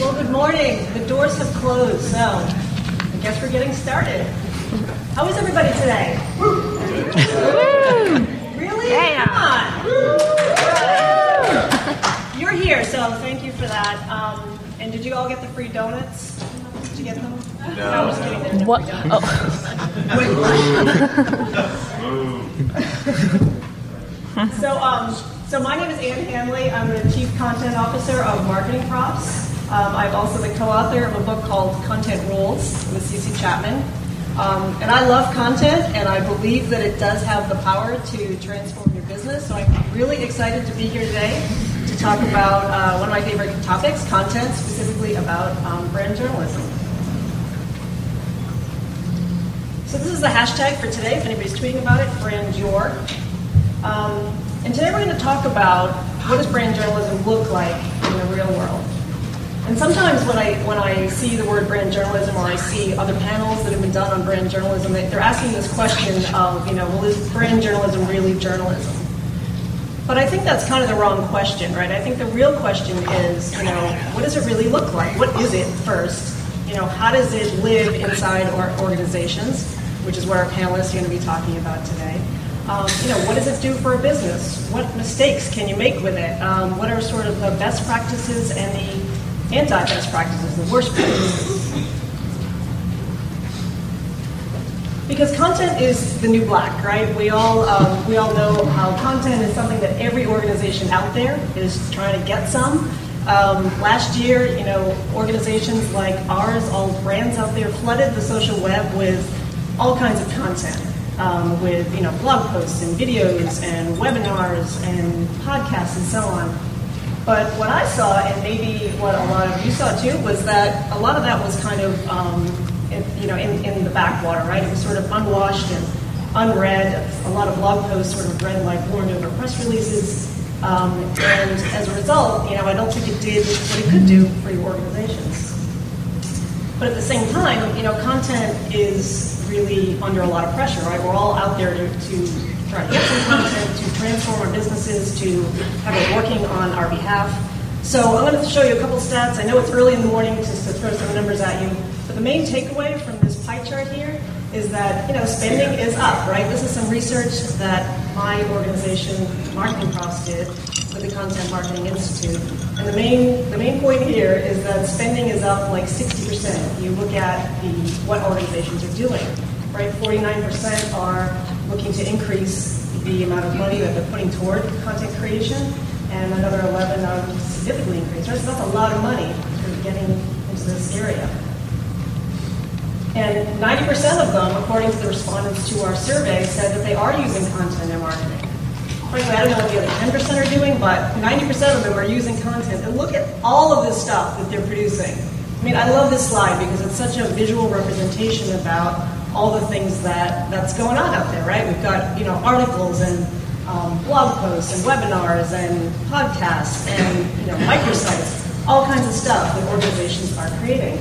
Well, good morning. The doors have closed, so I guess we're getting started. How is everybody today? Really? Yeah. Come on. You're here, so thank you for that. And did you all get the free donuts? Did you get them? No. I was kidding. There's no What? free donuts. So my name is Ann Hanley. I'm the Chief Content Officer of Marketing Props. I'm also the co-author of a book called Content Rules with CC Chapman. And I love content, and I believe that it does have the power to transform your business. So I'm really excited to be here today to talk about one of my favorite topics, content, specifically about brand journalism. So this is the hashtag for today, if anybody's tweeting about it, BrandJour. And today we're going to talk about what does brand journalism look like in the real world. And sometimes when I see the word brand journalism, or I see other panels that have been done on brand journalism, they're asking this question of, well, is brand journalism really journalism? But I think that's kind of the wrong question, right? I think the real question is, what does it really look like? What is it first? How does it live inside our organizations, which is what our panelists are going to be talking about today. What does it do for a business? What mistakes can you make with it? What are sort of the best practices and the anti-best practices, the worst practices? Because content is the new black, right? We all know how content is something that every organization out there is trying to get some. Last year, organizations like ours, all brands out there, flooded the social web with all kinds of content. With blog posts and videos and webinars and podcasts and so on. But what I saw, and maybe what a lot of you saw too, was that a lot of that was kind of in the backwater, right? It was sort of unwashed and unread. A lot of blog posts sort of read like warned over press releases, and as a result, I don't think it did what it could do for your organizations. But at the same time, content is really under a lot of pressure, right? We're all out there to try to get some content, to transform our businesses, to have it working on our behalf. So I'm going to show you a couple stats. I know it's early in the morning to throw some numbers at you, but the main takeaway from this pie chart here is that spending is up, right? This is some research that my organization, Marketing Props, did with the Content Marketing Institute. And the main point here is that spending is up like 60%. You look at what organizations are doing, right? 49% are looking to increase the amount of money that they're putting toward content creation, and another 11 are significantly increased, right? So that's a lot of money for getting into this area. And 90% of them, according to the respondents to our survey, said that they are using content in marketing. Frankly, I don't know what the other 10% are doing, but 90% of them are using content. And look at all of this stuff that they're producing. I mean, I love this slide because it's such a visual representation about all the things that's going on out there, right? We've got, articles and blog posts and webinars and podcasts and, microsites, all kinds of stuff that organizations are creating.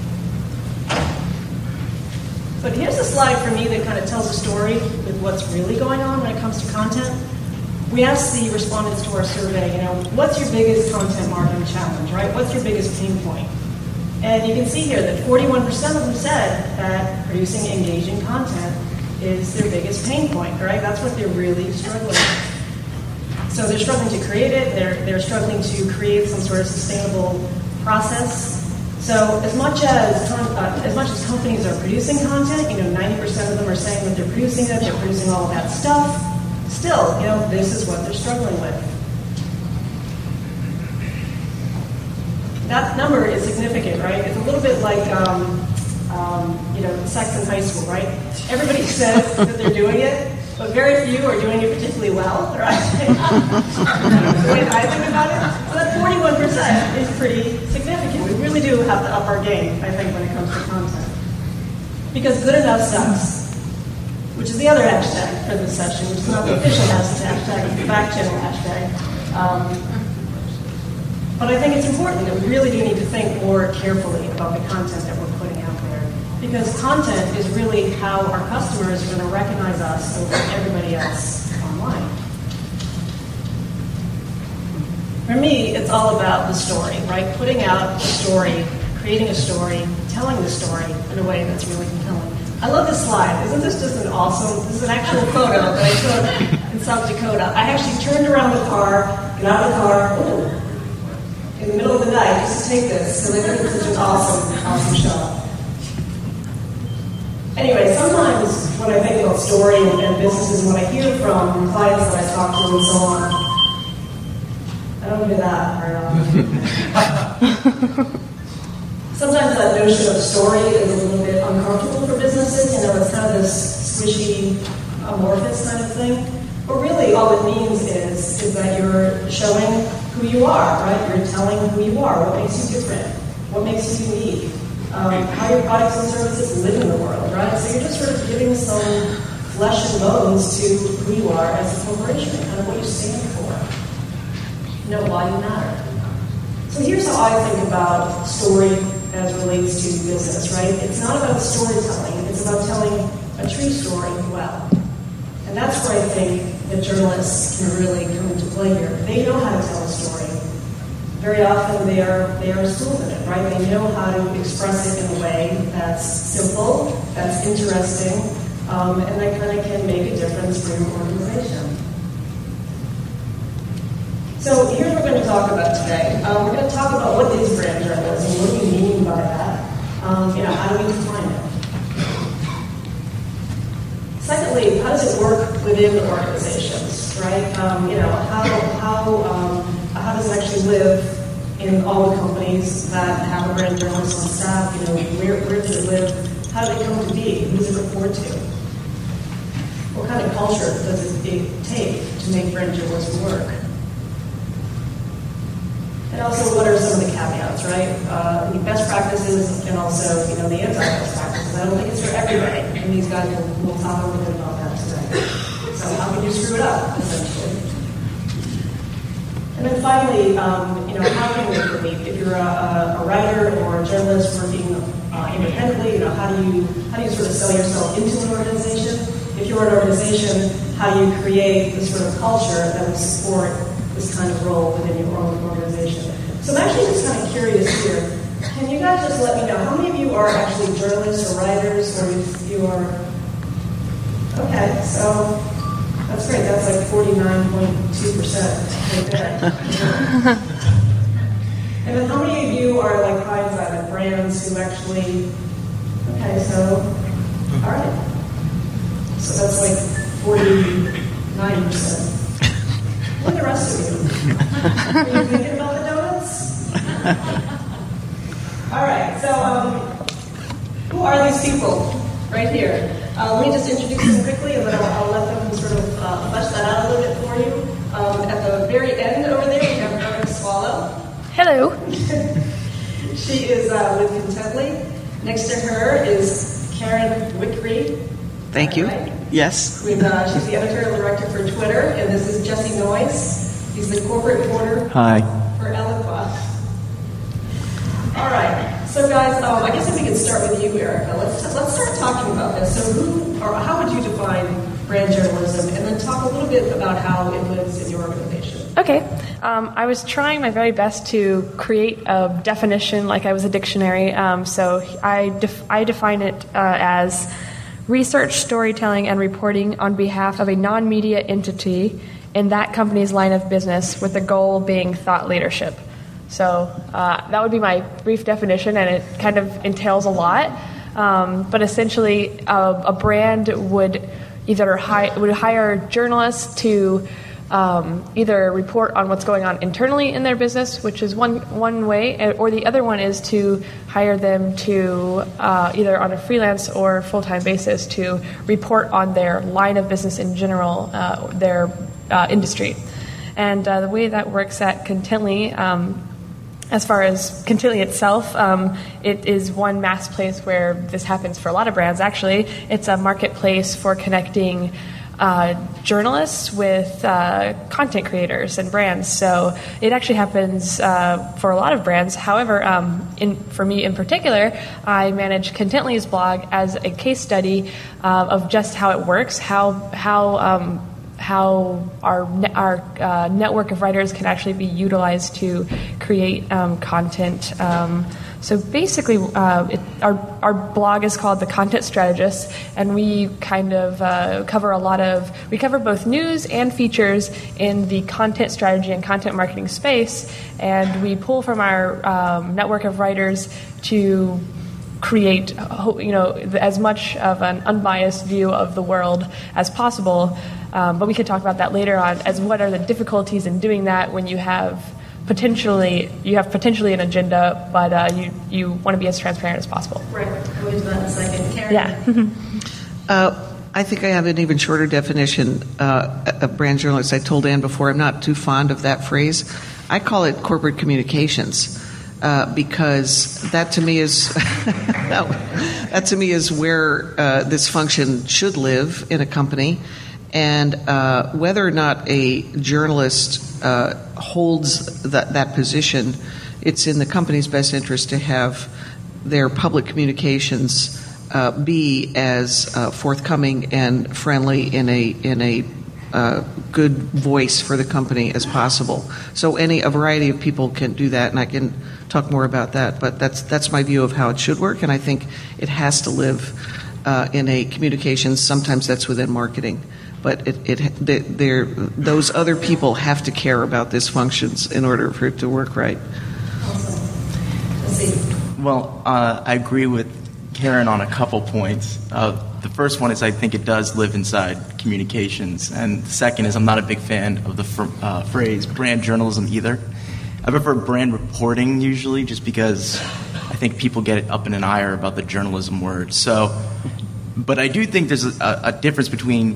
But here's a slide for me that kind of tells a story with what's really going on when it comes to content. We asked the respondents to our survey, what's your biggest content marketing challenge, right? What's your biggest pain point? And you can see here that 41% of them said that producing engaging content is their biggest pain point, right? That's what they're really struggling with. So they're struggling to create it. They're struggling to create some sort of sustainable process. So as much as companies are producing content, 90% of them are saying that they're producing it, they're producing all of that stuff. Still, this is what they're struggling with. That number is significant, right? It's a little bit like, sex in high school, right? Everybody says that they're doing it, but very few are doing it particularly well, right? The way that I think about it. So that 41% is pretty significant. We really do have to up our game, I think, when it comes to content. Because good enough sucks, which is the other hashtag for this session, which is not the official hashtag, it's the back channel hashtag. But I think it's important that we really do need to think more carefully about the content that we're putting out there. Because content is really how our customers are going to recognize us over everybody else online. For me, it's all about the story, right? Putting out a story, creating a story, telling the story in a way that's really compelling. I love this slide. Isn't this just an awesome, this is an actual photo that I took in South Dakota. I actually turned around the car, got out of the car, in the middle of the night just to take this, because I think it's such an awesome shot. Anyway, sometimes when I think about story and businesses, when I hear from clients that I talk to and so on, I don't do that very often. Sometimes that notion of story is a little bit uncomfortable for businesses. You know, it's kind of this squishy, amorphous kind of thing. But really, all it means is that you're showing who you are, right? You're telling who you are, what makes you different, what makes you unique, how your products and services live in the world, right? So you're just sort of giving some flesh and bones to who you are as a corporation, kind of what you stand for, you know, why you matter. So here's how I think about story as relates to business, right? It's not about storytelling, it's about telling a true story well. And that's where I think that journalists can really come into play here. They know how to tell a story. Very often they are schooled in it, right? They know how to express it in a way that's simple, that's interesting, and that kind of can make a difference for your organization. So here's what we're going to talk about today. We're going to talk about what is brand journalism, what do you mean by that, how do we define it? Secondly, how does it work within organizations, right? How does it actually live in all the companies that have a brand journalist on staff? You know, where does it live? How did it come to be? Who does it report to? What kind of culture does it take to make brand journalism work? And also, what are some of the caveats, right? The best practices and also, the anti-best practices. I don't think it's for everybody, and these guys will talk a little bit about that today. So how can you screw it up, essentially? And then finally, how can you compete? If you're a writer or a journalist working independently, how do you sort of sell yourself into an organization? If you're an organization, how do you create the sort of culture that will support this kind of role within your own organization? So I'm actually just kind of curious here. Can you guys just let me know, how many of you are actually journalists or writers, or if you are... Okay, so that's great. That's like 49.2% right there. And then how many of you are like hindsight brands who actually... Okay, so... All right. So that's like 49%. What are the rest of you? Are you thinking about the donuts? All right, so who are these people right here? Let me just introduce them quickly, and then I'll let them sort of flesh that out a little bit for you. At the very end over there, we have Erin Swallow. Hello. She is with Contently. Next to her is Karen Wickery. Thank you. Right? Yes. She's the editorial director for Twitter, and this is Jesse Noyce. He's the corporate reporter for Eloqua. All right, so guys, I guess if we could start with you, Erica. Let's start talking about this. So, how would you define brand journalism, and then talk a little bit about how it lives in your organization? Okay. I was trying my very best to create a definition, like I was a dictionary. So I define it as research, storytelling, and reporting on behalf of a non-media entity in that company's line of business, with the goal being thought leadership. So that would be my brief definition, and it kind of entails a lot. But essentially, a brand would either hire journalists to either report on what's going on internally in their business, which is one way, or the other one is to hire them to either on a freelance or full-time basis to report on their line of business in general, their industry. And the way that works at Contently, as far as Contently itself, it is one mass place where this happens for a lot of brands, actually. It's a marketplace for connecting journalists with content creators and brands. So it actually happens for a lot of brands. However, for me in particular, I manage Contently's blog as a case study of just how it works, how how our network of writers can actually be utilized to create content. So basically, our blog is called The Content Strategist, and we kind of cover both news and features in the content strategy and content marketing space, and we pull from our network of writers to create, as much of an unbiased view of the world as possible. But we could talk about that later on, as what are the difficulties in doing that when you have potentially an agenda, but you want to be as transparent as possible. Right. We'll get to that in a second. Karen? Yeah. I think I have an even shorter definition of brand journalist. I told Ann before I'm not too fond of that phrase. I call it corporate communications because that to me is where this function should live in a company. And whether or not a journalist holds that position, it's in the company's best interest to have their public communications be as forthcoming and friendly in a good voice for the company as possible. So a variety of people can do that, and I can talk more about that. But that's my view of how it should work, and I think it has to live in a communications. Sometimes that's within marketing. But those other people have to care about these functions in order for it to work right. Awesome. Let's see. Well, I agree with Karen on a couple points. The first one is I think it does live inside communications. And the second is I'm not a big fan of the phrase brand journalism either. I prefer brand reporting usually just because I think people get up in an ire about the journalism word. But I do think there's a difference between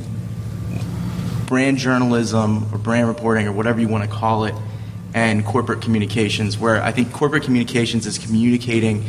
brand journalism or brand reporting or whatever you want to call it and corporate communications, where I think corporate communications is communicating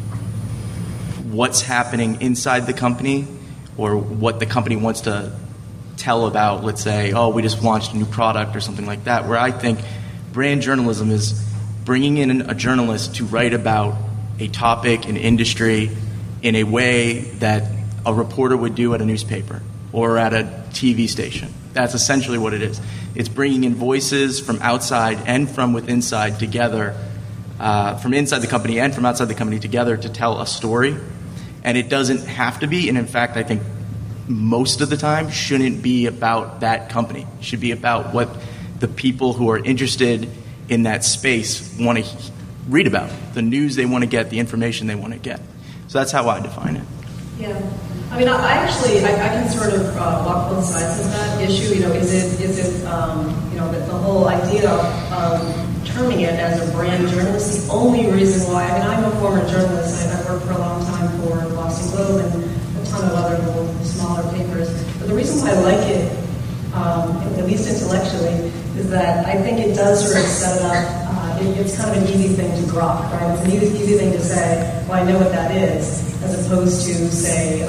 what's happening inside the company or what the company wants to tell about, let's say, we just launched a new product or something like that, where I think brand journalism is bringing in a journalist to write about a topic, an industry, in a way that a reporter would do at a newspaper or at a TV station. That's essentially what it is. It's bringing in voices from outside and from within side together, from inside the company and from outside the company together to tell a story. And it doesn't have to be, and in fact, I think most of the time shouldn't be about that company. It should be about what the people who are interested in that space want to read about, the news they want to get, the information they want to get. So that's how I define it. Yeah. I mean, I can sort of walk both sides of that issue. Is it the whole idea of terming it as a brand journalist, the only reason why, I'm a former journalist. I've worked for a long time for Boston Globe and a ton of other little smaller papers. But the reason why I like it, at least intellectually, is that I think it does sort of set it up. It's kind of an easy thing to grok, right? It's an easy thing to say, well, I know what that is, as opposed to say,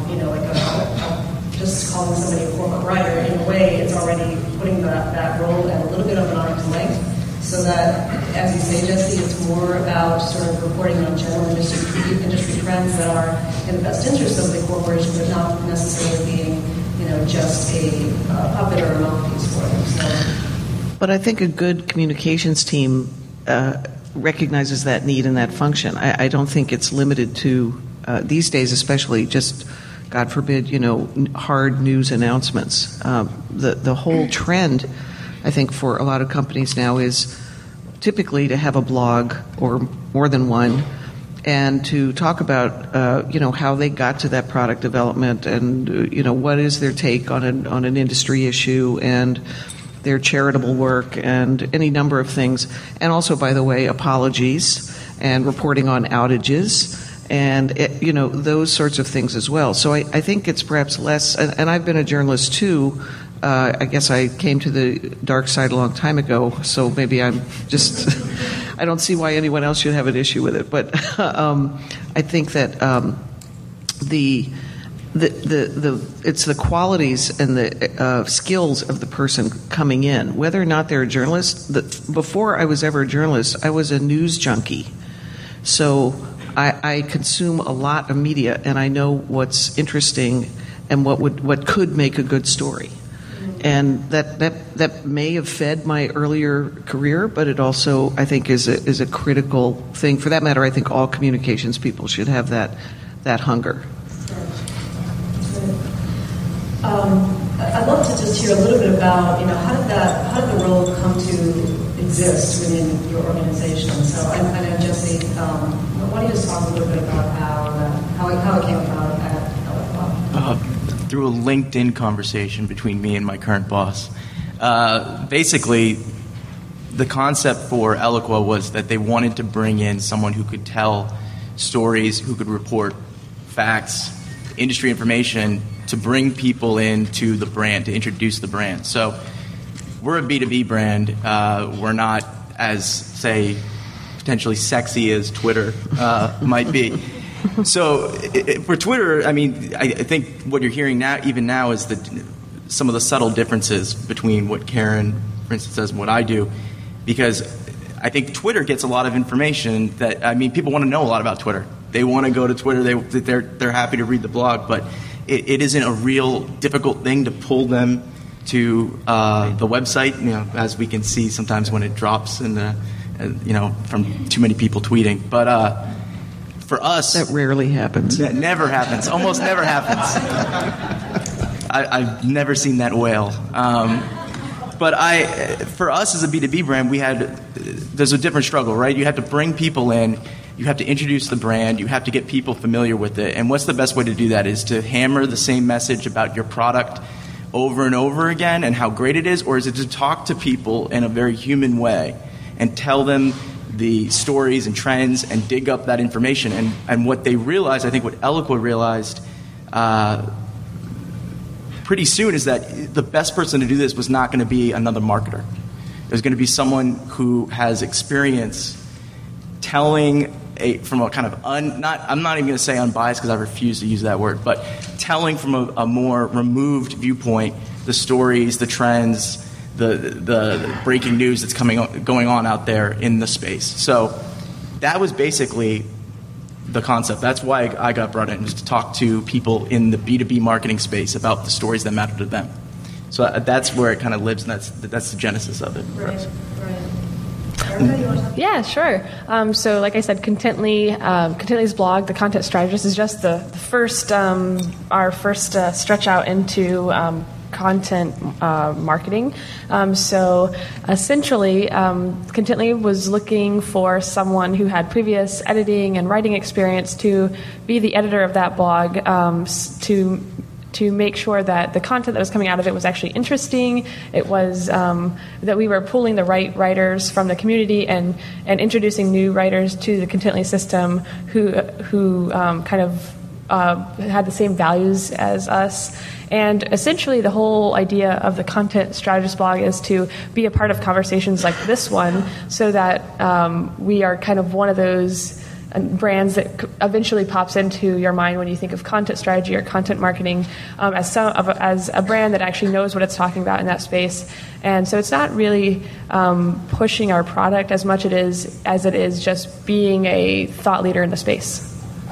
just calling somebody a corporate writer. In a way, it's already putting that role at a little bit of an arm's length, so that, as you say, Jesse, it's more about sort of reporting on general industry trends that are in the best interest of the corporation, but not necessarily being, just a puppet or a mouthpiece for them. So. But I think a good communications team recognizes that need and that function. I don't think it's limited to, these days especially, just, God forbid, hard news announcements. The whole trend, I think, for a lot of companies now is typically to have a blog or more than one and to talk about, how they got to that product development and, what is their take on an industry issue and their charitable work and any number of things. And also, by the way, apologies and reporting on outages and, those sorts of things as well. So I think it's perhaps less, and I've been a journalist too. I guess I came to the dark side a long time ago, so maybe I'm just, I don't see why anyone else should have an issue with it. But I think that it's the qualities and the skills of the person coming in, whether or not they're a journalist. Before I was ever a journalist, I was a news junkie. So I consume a lot of media, and I know what's interesting and what could make a good story. And that may have fed my earlier career, but it also, I think, is a critical thing. For that matter, I think all communications people should have that hunger. I'd love to just hear a little bit about, how did the role come to exist within your organization? So I know, Jesse, why don't you just talk a little bit about how it came about at Eloqua? Through a LinkedIn conversation between me and my current boss. Basically, the concept for Eloqua was that they wanted to bring in someone who could tell stories, who could report facts, industry information, to bring people into the brand, to introduce the brand. So we're a B2B brand. We're not as, say, potentially sexy as Twitter might be. So for Twitter, I mean, I think what you're hearing now, even now, is that some of the subtle differences between what Karen, for instance, does and what I do, because I think Twitter gets a lot of information that, I mean, people want to know a lot about Twitter. They want to go to Twitter. They're happy to read the blog, but it isn't a real difficult thing to pull them to the website. As we can see sometimes when it drops in from too many people tweeting. But for us, that rarely happens. That never happens. Almost never happens. I've never seen that whale. But for us as a B2B brand, there's a different struggle, right? You have to bring people in. You have to introduce the brand. You have to get people familiar with it. And what's the best way to do that? Is to hammer the same message about your product over and over again and how great it is? Or is it to talk to people in a very human way and tell them the stories and trends and dig up that information? And what they realized, I think what Eloqua realized pretty soon, is that the best person to do this was not going to be another marketer. It was going to be someone who has experience telling from a kind of I'm not even going to say unbiased because I refuse to use that word, but telling from a more removed viewpoint the stories, the trends, the breaking news that's going on out there in the space. So that was basically the concept. That's why I got brought in, was to talk to people in the B2B marketing space about the stories that matter to them. So that's where it kind of lives, and that's the genesis of it. Right. Yeah, sure. So like I said, Contently's blog, The Content Strategist, is just the first, our first stretch out into content marketing. So essentially, Contently was looking for someone who had previous editing and writing experience to be the editor of that blog, to make sure that the content that was coming out of it was actually interesting. It was that we were pulling the right writers from the community and introducing new writers to the Contently system who kind of had the same values as us. And essentially the whole idea of the Content Strategist blog is to be a part of conversations like this one, so that we are kind of one of those brands that eventually pops into your mind when you think of content strategy or content marketing, as a brand that actually knows what it's talking about in that space. And so it's not really pushing our product as much as it is just being a thought leader in the space.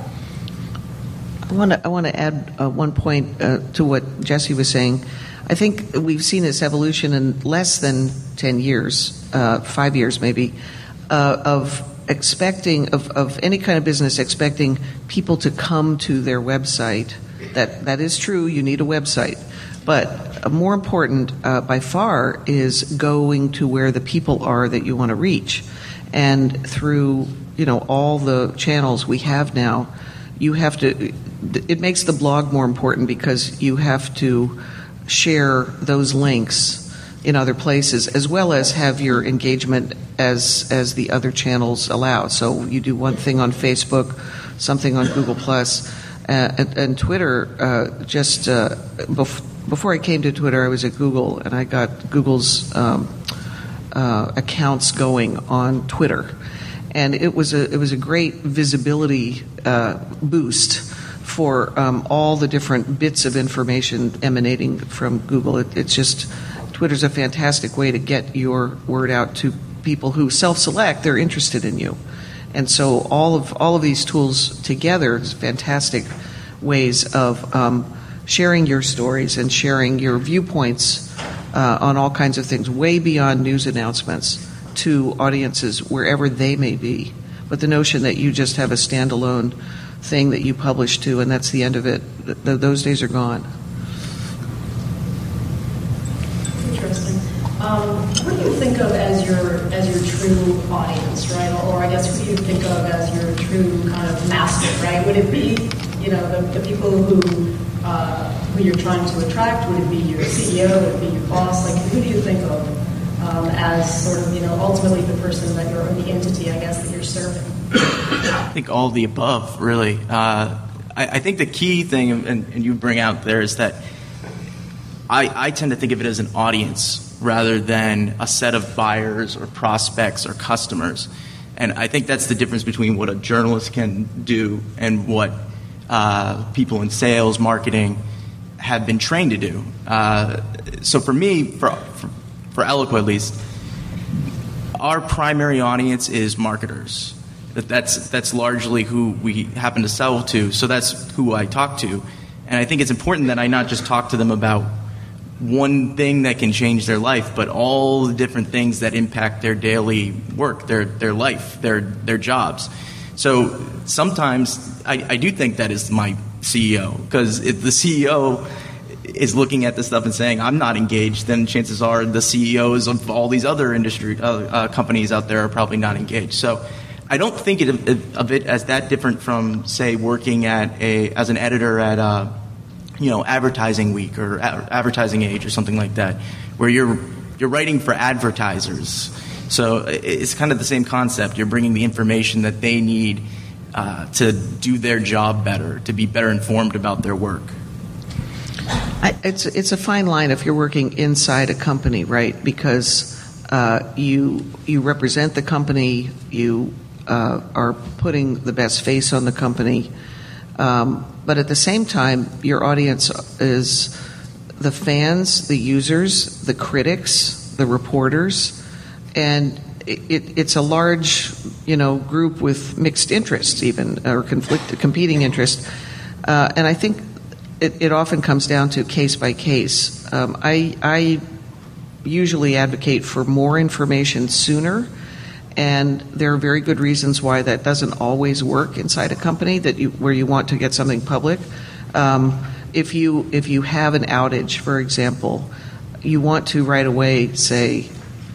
I want to add one point to what Jesse was saying. I think we've seen this evolution in less than 10 years, 5 years maybe, of any kind of business expecting people to come to their website. That is true. You need a website. But more important by far is going to where the people are that you want to reach. And through all the channels we have now, it makes the blog more important because you have to share those links in other places, as well as have your engagement as the other channels allow. So you do one thing on Facebook, something on Google+, and Twitter. Before I came to Twitter, I was at Google, and I got Google's accounts going on Twitter. And it was a great visibility boost for all the different bits of information emanating from Google. Twitter's a fantastic way to get your word out to people who self-select. They're interested in you, and so all of these tools together is fantastic ways of sharing your stories and sharing your viewpoints on all kinds of things, way beyond news announcements, to audiences wherever they may be. But the notion that you just have a standalone thing that you publish to and that's the end of it, those days are gone. Interesting. What do you think of as your true audience, right? Or I guess who do you think of as your true kind of master, right? Would it be, the people who you're trying to attract? Would it be your CEO? Would it be your boss? Like, who do you think of as sort of, ultimately the person that you're, or the entity, I guess, that you're serving? I think all of the above, really. I think the key thing, and you bring out there, is that I tend to think of it as an audience rather than a set of buyers or prospects or customers. And I think that's the difference between what a journalist can do and what people in sales, marketing have been trained to do. So for me, for Eloqua at least, our primary audience is marketers. That's largely who we happen to sell to, so that's who I talk to. And I think it's important that I not just talk to them about one thing that can change their life, but all the different things that impact their daily work, their life, their jobs. So sometimes I do think that is my CEO, because if the CEO is looking at this stuff and saying, I'm not engaged, then chances are the CEOs of all these other industry companies out there are probably not engaged. So I don't think of it as that different from, say, working as an editor at Advertising Week or Advertising Age or something like that, where you're writing for advertisers. So it's kind of the same concept. You're bringing the information that they need to do their job better, to be better informed about their work. It's a fine line if you're working inside a company, right? Because you represent the company, you are putting the best face on the company. But at the same time, your audience is the fans, the users, the critics, the reporters, and it's a large, group with mixed interests, even, or competing interests. And I think it often comes down to case by case. I usually advocate for more information sooner. And there are very good reasons why that doesn't always work inside a company where you want to get something public. If you have an outage, for example, you want to right away say,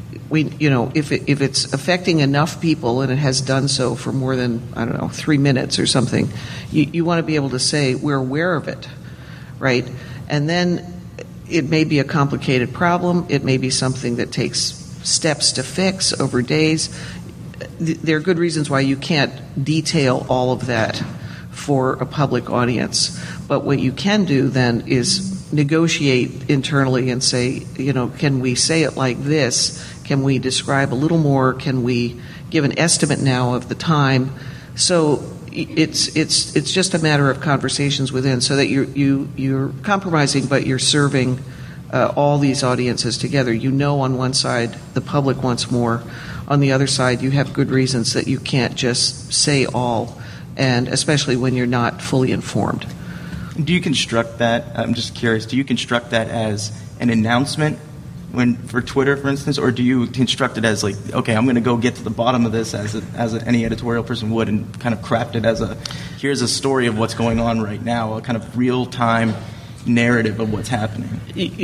if it's affecting enough people and it has done so for more than 3 minutes or something, you want to be able to say we're aware of it, right? And then it may be a complicated problem. It may be something that takes steps to fix over days. There are good reasons why you can't detail all of that for a public audience. But what you can do then is negotiate internally and say, can we say it like this? Can we describe a little more? Can we give an estimate now of the time? So it's just a matter of conversations within, so that you're compromising, but you're serving all these audiences together. On one side, the public wants more. On the other side, you have good reasons that you can't just say all, and especially when you're not fully informed. Do you construct that? I'm just curious. Do you construct that as an announcement for Twitter, for instance, or do you construct it as like, okay, I'm going to go get to the bottom of this as any editorial person would, and kind of craft it as here's a story of what's going on right now, a kind of real-time narrative of what's happening?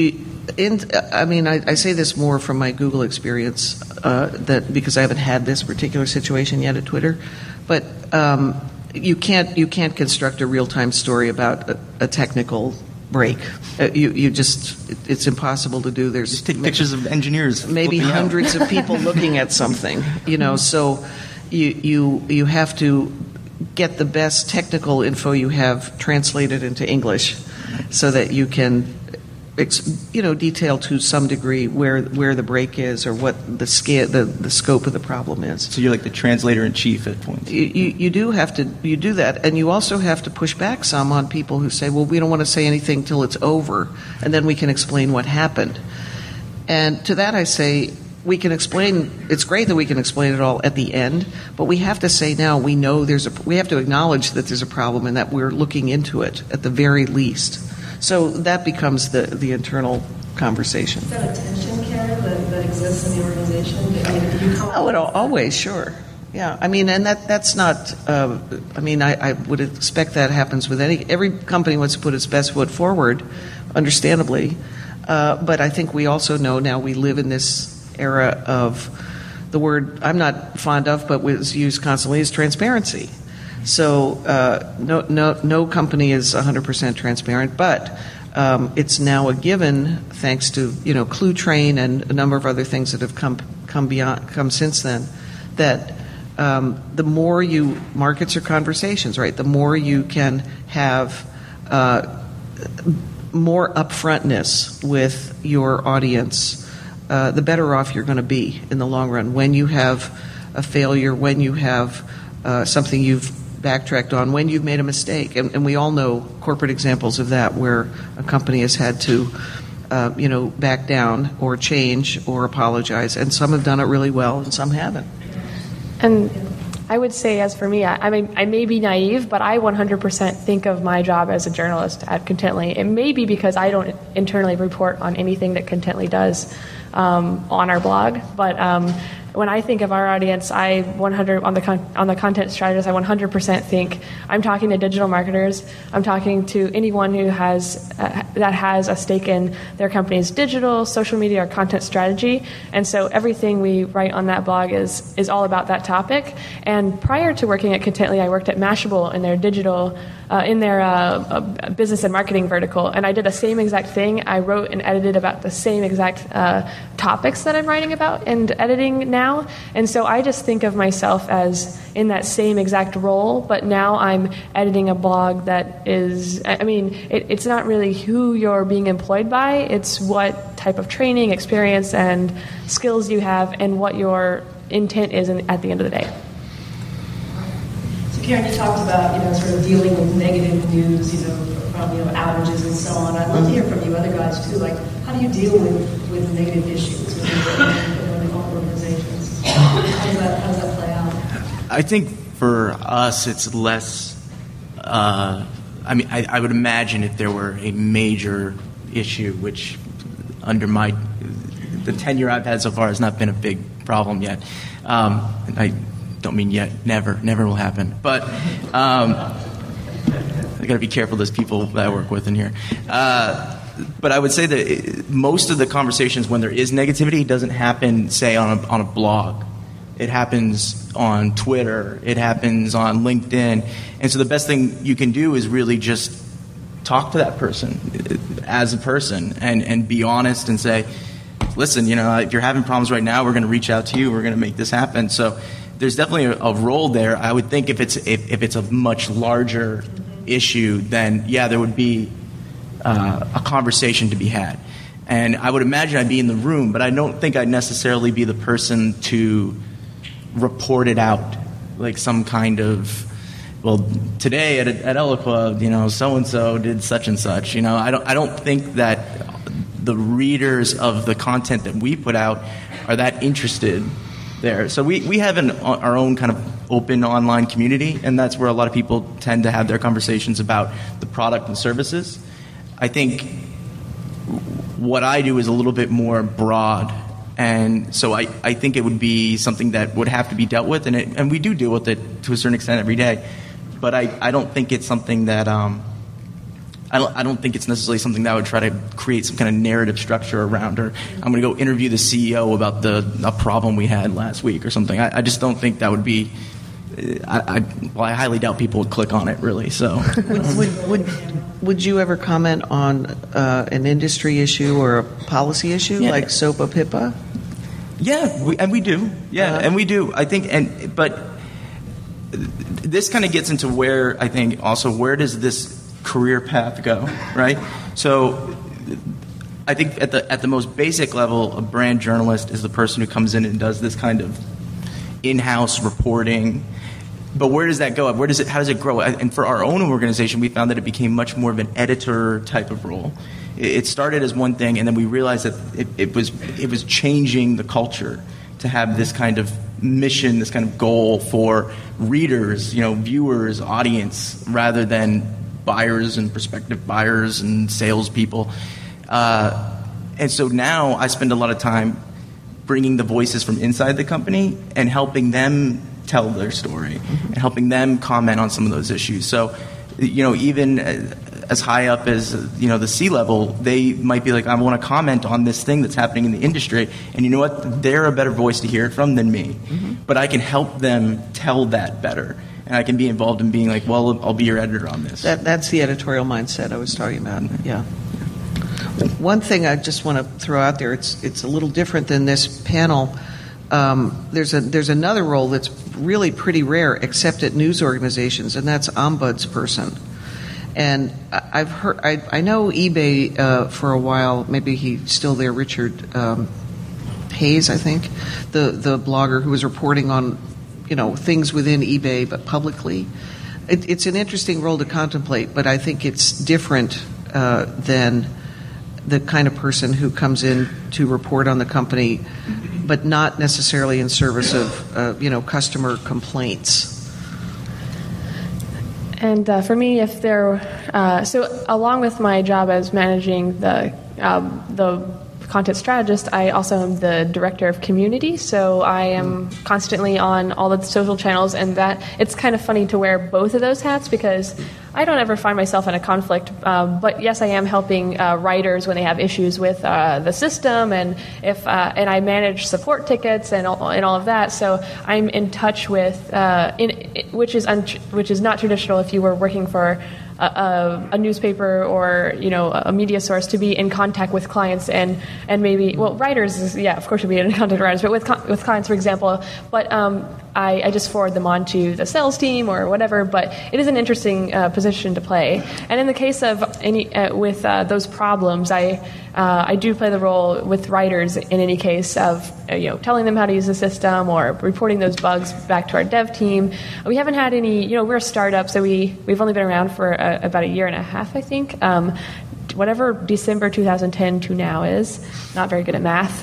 I say this more from my Google experience, because I haven't had this particular situation yet at Twitter, but you can't construct a real-time story about a technical break. It's impossible to do. Just take pictures of engineers, maybe hundreds of people looking at something. So you have to get the best technical info you have translated into English, so that you can detail to some degree where the break is, or what the scope of the problem is. So you're like the translator in chief at points. You do that, and you also have to push back some on people who say, well, we don't want to say anything till it's over, and then we can explain what happened. And to that I say, we can explain. It's great that we can explain it all at the end, but we have to say now we know we have to acknowledge that there's a problem and that we're looking into it at the very least. So that becomes the internal conversation. Is that a tension, Karen, that exists in the organization? Do you come Oh, always, sure. Yeah, I mean, and that's not. I would expect that happens with every company wants to put its best foot forward, understandably. But I think we also know now we live in this era of the word I'm not fond of, but was used constantly, is transparency. So no company is 100% transparent, but it's now a given thanks to Clue Train and a number of other things that have come since then. That the more markets are conversations, right? The more you can have more upfrontness with your audience, the better off you're going to be in the long run. When you have a failure, when you have something you've backtracked on, when you've made a mistake, and we all know corporate examples of that where a company has had to back down or change or apologize, and some have done it really well and some haven't. And I would say, as for me, I may be naive, but I 100% think of my job as a journalist at Contently. It may be because I don't internally report on anything that Contently does on our blog, but when I think of our audience, on the content strategist, I 100% think I'm talking to digital marketers. I'm talking to anyone who has a stake in their company's digital, social media, or content strategy. And so everything we write on that blog is all about that topic. And prior to working at Contently, I worked at Mashable in their digital, business and marketing vertical, and I did the same exact thing. I wrote and edited about the same exact topics that I'm writing about and editing now. And so I just think of myself as in that same exact role, but now I'm editing a blog that is, it's not really who you're being employed by, it's what type of training, experience, and skills you have, and what your intent is at the end of the day. So Karen, you talked about, sort of dealing with negative news, from, outages and so on. I'd love to hear from you other guys too, like, how do you deal with negative issues within organizations? How does that play out? I think for us, it's less. I would imagine if there were a major issue, which under the tenure I've had so far has not been a big problem yet. I don't mean yet. Never will happen. But I got to be careful. There's people that I work with in here. But I would say that most of the conversations, when there is negativity, doesn't happen, say, on a blog. It happens on Twitter. It happens on LinkedIn. And so the best thing you can do is really just talk to that person as a person and be honest and say, listen, if you're having problems right now, we're going to reach out to you. We're going to make this happen. So there's definitely a role there. I would think if it's a much larger issue, then, there would be a conversation to be had. And I would imagine I'd be in the room, but I don't think I'd necessarily be the person to report it out, like some kind of, well, today at Eloqua, so-and-so did such and such. I don't think that the readers of the content that we put out are that interested there. So we have our own kind of open online community, and that's where a lot of people tend to have their conversations about the product and services. I think what I do is a little bit more broad, and so I think it would be something that would have to be dealt with, and we do deal with it to a certain extent every day. But I don't think it's something that I don't think it's necessarily something that I would try to create some kind of narrative structure around, or I'm going to go interview the CEO about a problem we had last week or something. I just don't think that would be. I highly doubt people would click on it, really. So, would you ever comment on an industry issue or a policy issue like SOPA PIPA? Yeah, we do. Yeah, and we do. I think, but this kind of gets into where I think also where does this career path go, right? So, I think at the most basic level, a brand journalist is the person who comes in and does this kind of in-house reporting. But where does that go? How does it grow? And for our own organization, we found that it became much more of an editor type of role. It started as one thing, and then we realized that it was changing the culture to have this kind of mission, this kind of goal for readers, viewers, audience, rather than buyers and prospective buyers and salespeople. And so now I spend a lot of time bringing the voices from inside the company and helping them tell their story and helping them comment on some of those issues. So, even as high up as, the C-level, they might be like, I want to comment on this thing that's happening in the industry. And you know what? They're a better voice to hear it from than me. But I can help them tell that better. And I can be involved in being like, well, I'll be your editor on this. That's the editorial mindset I was talking about. Yeah. One thing I just want to throw out there, it's a little different than this panel. There's another role that's really pretty rare, except at news organizations, and that's ombudsperson. And I've heard, I know eBay for a while. Maybe he's still there. Richard Hayes, I think, the blogger who was reporting on things within eBay but publicly. It's an interesting role to contemplate, but I think it's different than the kind of person who comes in to report on the company, but not necessarily in service of customer complaints. And for me, if so along with my job as managing the content strategist, I also am the director of community. So I am constantly on all the social channels, and that it's kind of funny to wear both of those hats because I don't ever find myself in a conflict. But yes, I am helping writers when they have issues with the system, and and I manage support tickets and all of that. So I'm in touch with which is not traditional if you were working for a newspaper or a media source, to be in contact with clients and maybe writers of course should be in contact with writers, but with clients, for example. But I just forward them on to the sales team or whatever. But it is an interesting position to play. And in the case of with those problems, I do play the role with writers in any case of telling them how to use the system or reporting those bugs back to our dev team. We haven't had any. We're a startup, so we've only been around for about a year and a half, I think. Whatever December 2010 to now is, not very good at math.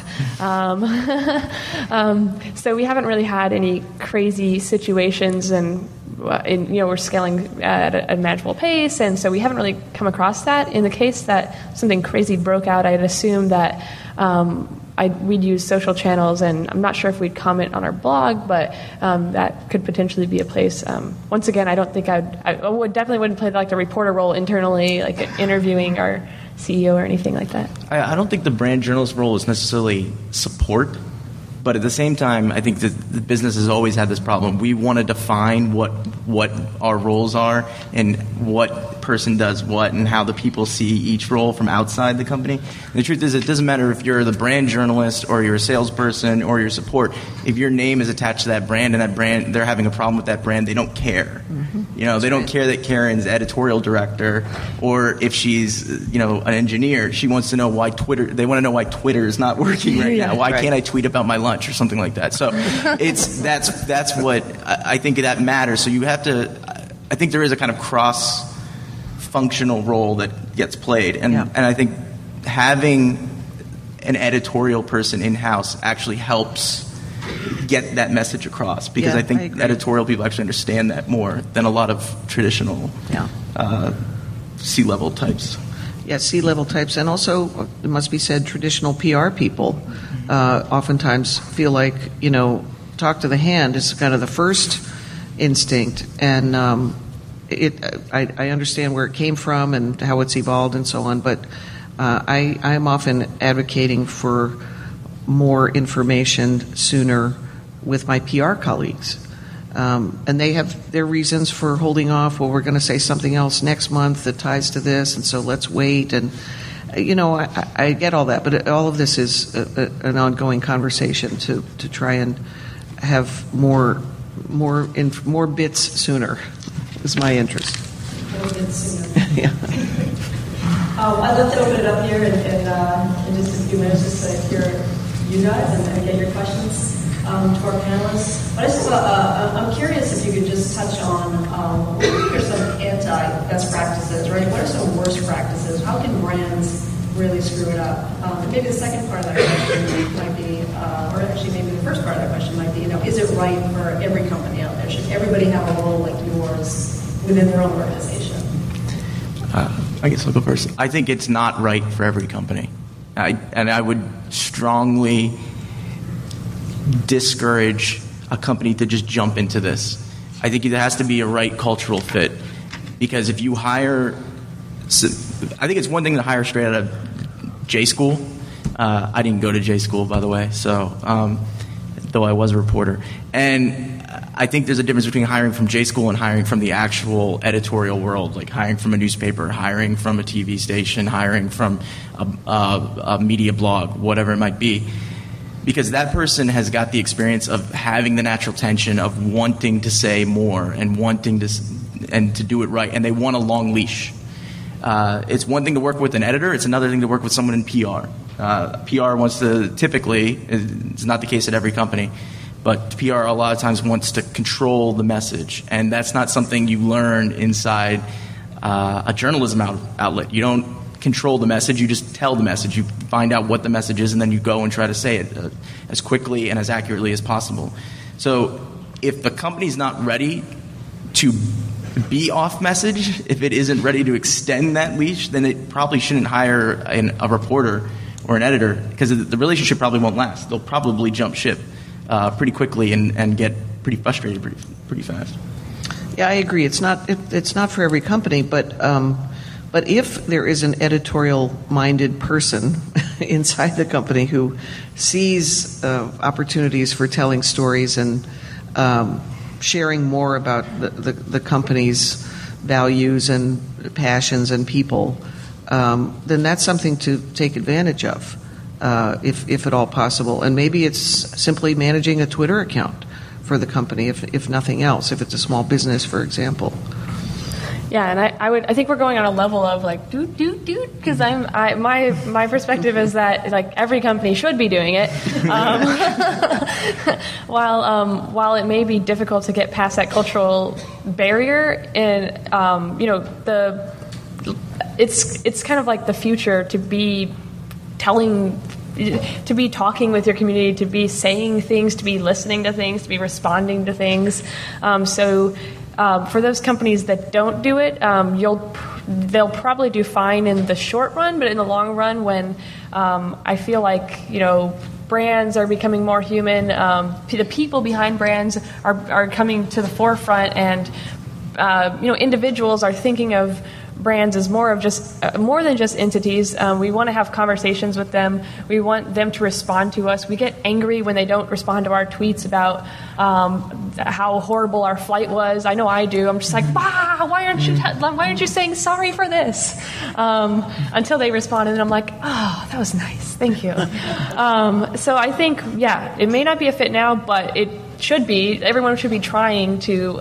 So we haven't really had any crazy situations, and we're scaling at a manageable pace, and so we haven't really come across that. In the case that something crazy broke out, I'd assume that we'd use social channels, and I'm not sure if we'd comment on our blog, but that could potentially be a place. Once again, I don't think I definitely wouldn't play like the reporter role internally, like interviewing our CEO or anything like that. I don't think the brand journalist role is necessarily support, but at the same time, I think that the business has always had this problem. We want to define what our roles are and what person does what and how the people see each role from outside the company. And the truth is, it doesn't matter if you're the brand journalist or you're a salesperson or your support. If your name is attached to that brand and that brand, they're having a problem with that brand, they don't care. They don't care that Karen's editorial director, or if she's an engineer, she wants to know why Twitter. They want to know why Twitter is not working right now. Why can't I tweet about my lunch or something like that? So that's what I think that matters. So you have to. I think there is a kind of cross-functional role that gets played, and I think having an editorial person in-house actually helps get that message across, because I think editorial people actually understand that more than a lot of traditional C-level types. Yeah, C-level types, and also, it must be said, traditional PR people oftentimes feel like, talk to the hand is kind of the first instinct, and I understand where it came from and how it's evolved and so on, but I'm often advocating for more information sooner with my PR colleagues. And they have their reasons for holding off. Well, we're going to say something else next month that ties to this, and so let's wait. And, I get all that, but all of this is an ongoing conversation to try and have more bits sooner is my interest. More bits sooner. Yeah. I'd love to open it up here in just a few minutes just to hear you guys and get your questions to our panelists. But I'm curious if you could just touch on what do you think are some anti-best practices, right? What are some worst practices? How can brands really screw it up? And maybe the second part of that question might be, or actually maybe the first part of that question might be, is it right for every company out there? Should everybody have a role like yours within their own organization? I guess I'll go first. I think it's not right for every company. And I would strongly discourage a company to just jump into this. I think there has to be a right cultural fit. Because if you hire, I think it's one thing to hire straight out of J School. I didn't go to J School, by the way, so though I was a reporter. And I think there's a difference between hiring from J School and hiring from the actual editorial world, like hiring from a newspaper, hiring from a TV station, hiring from a media blog, whatever it might be. Because that person has got the experience of having the natural tension of wanting to say more and wanting to and to do it right, and they want a long leash. It's one thing to work with an editor, it's another thing to work with someone in PR. PR wants to typically, it's not the case at every company, but PR a lot of times wants to control the message, and that's not something you learn inside a journalism outlet. You don't control the message, you just tell the message. You find out what the message is, and then you go and try to say it as quickly and as accurately as possible. So if the company's not ready to be off message, if it isn't ready to extend that leash, then it probably shouldn't hire a reporter or an editor, because the relationship probably won't last. They'll probably jump ship pretty quickly and get pretty frustrated pretty fast. Yeah, I agree. It's not for every company, but if there is an editorial-minded person inside the company who sees opportunities for telling stories and sharing more about the company's values and passions and people, then that's something to take advantage of, if at all possible. And maybe it's simply managing a Twitter account for the company, if nothing else, if it's a small business, for example. Yeah, and I think we're going on a level of like because my perspective is that like every company should be doing it, while it may be difficult to get past that cultural barrier, and it's kind of like the future to be talking with your community, to be saying things, to be listening to things, to be responding to things. For those companies that don't do it, they'll probably do fine in the short run, but in the long run, when I feel like brands are becoming more human, the people behind brands are coming to the forefront, and individuals are thinking of brands as more than just entities. We want to have conversations with them. We want them to respond to us. We get angry when they don't respond to our tweets about how horrible our flight was. I know I do. I'm just like, why aren't you saying sorry for this? Until they respond, and then I'm like, oh, that was nice. Thank you. So I think, it may not be a fit now, but it should be. Everyone should be trying to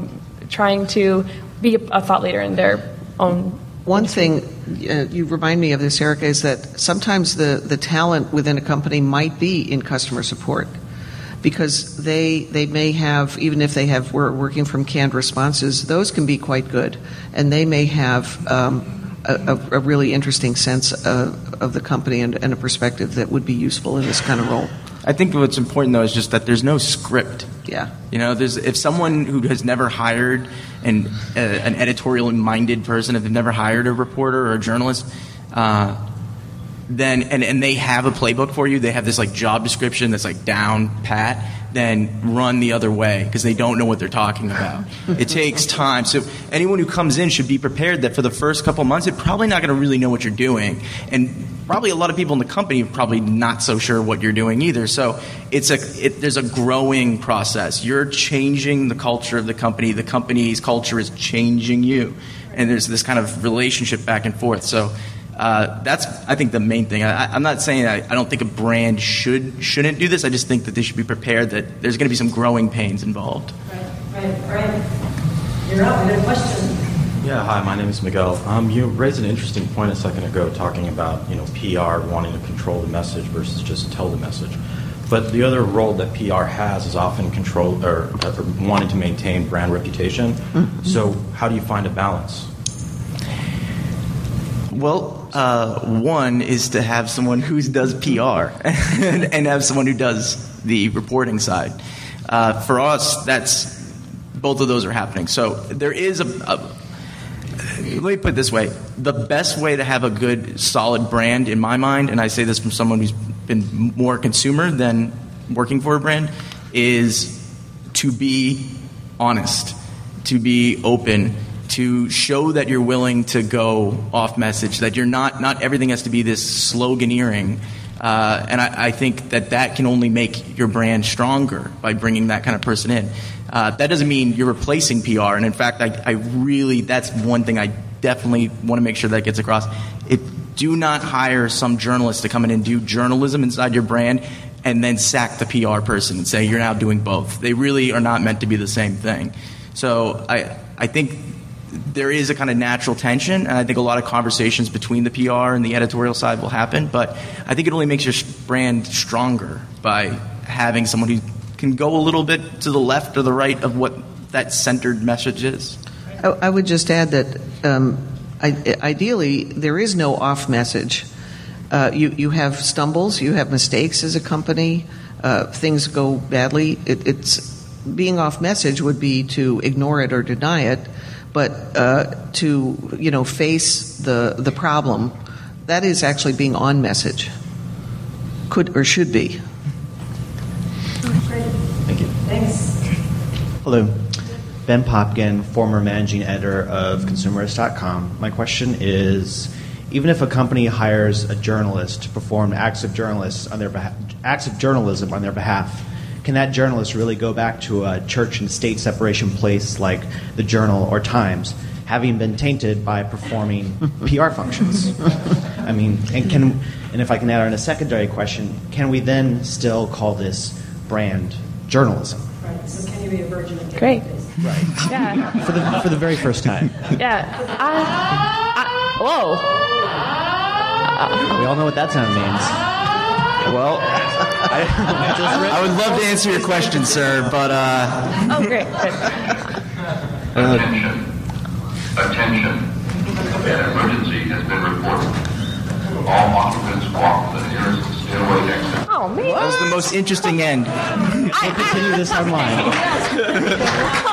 be a thought leader in their own. One thing you remind me of this, Erica, is that sometimes the talent within a company might be in customer support, because they may have, even if we're working from canned responses, those can be quite good, and they may have a really interesting sense of the company and a perspective that would be useful in this kind of role. I think what's important, though, is just that there's no script. Yeah. If someone who has never hired an editorial-minded person, if they've never hired a reporter or a journalist, then and they have a playbook for you, they have this like job description that's like down pat, then run the other way, because they don't know what they're talking about. It takes time. So anyone who comes in should be prepared that for the first couple of months, they're probably not going to really know what you're doing. And probably a lot of people in the company are probably not so sure what you're doing either. So there's a growing process. You're changing the culture of the company. The company's culture is changing you. And there's this kind of relationship back and forth. So that's, I think, the main thing. I'm not saying I don't think a brand shouldn't do this. I just think that they should be prepared that there's going to be some growing pains involved. Right. You're up. You had a question. Yeah, hi, my name is Miguel. You raised an interesting point a second ago talking about PR wanting to control the message versus just tell the message. But the other role that PR has is often control or wanting to maintain brand reputation. Mm-hmm. So how do you find a balance? Well, one is to have someone who does PR and have someone who does the reporting side. For us, both of those are happening. So there is Let me put it this way. The best way to have a good, solid brand, in my mind, and I say this from someone who's been more consumer than working for a brand, is to be honest, to be open, to show that you're willing to go off message, that you're not everything has to be this sloganeering. And I think that can only make your brand stronger by bringing that kind of person in. That doesn't mean you're replacing PR. And in fact, I really, that's one thing I definitely want to make sure that gets across. Do not hire some journalist to come in and do journalism inside your brand and then sack the PR person and say you're now doing both. They really are not meant to be the same thing. So I think there is a kind of natural tension, and I think a lot of conversations between the PR and the editorial side will happen, but I think it only makes your brand stronger by having someone who can go a little bit to the left or the right of what that centered message is. I would just add that ideally there is no off message. You have stumbles, you have mistakes as a company, things go badly. It's being off message would be to ignore it or deny it, but to face the problem, that is actually being on message. Could or should be. Great. Thank you. Thanks. Hello. Ben Popkin, former managing editor of Consumerist.com. My question is, even if a company hires a journalist to perform acts of journalism on their behalf, can that journalist really go back to a church and state separation place like the Journal or Times, having been tainted by performing PR functions? I mean, and if I can add on a secondary question, can we then still call this brand journalism? Right. So can you be a virgin again? Great. Right. Yeah. For the very first time. Yeah. Whoa. We all know what that sound means. Well, I would love to answer your question, sir, but Oh, great. Attention. An emergency has been reported. All occupants walk to the nearest stairway exit. Oh, man. that was the most interesting end. we'll continue this online.